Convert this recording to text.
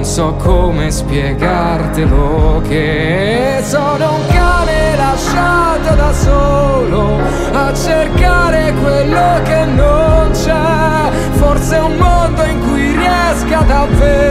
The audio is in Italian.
non so come spiegartelo, che sono un cane lasciato da solo a cercare quello che non c'è. Forse un mondo in cui riesca davvero